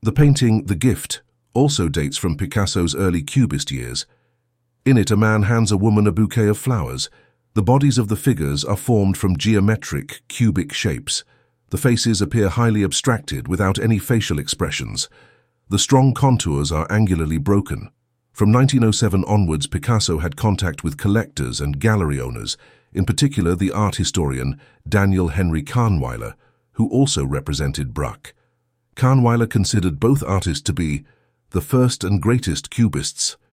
The painting The Gift also dates from Picasso's early Cubist years. In it, a man hands a woman a bouquet of flowers. The bodies of the figures are formed from geometric, cubic shapes. The faces appear highly abstracted without any facial expressions. The strong contours are angularly broken. From 1907 onwards, Picasso had contact with collectors and gallery owners, in particular the art historian Daniel Henry Kahnweiler, who also represented Braque. Kahnweiler considered both artists to be the first and greatest Cubists,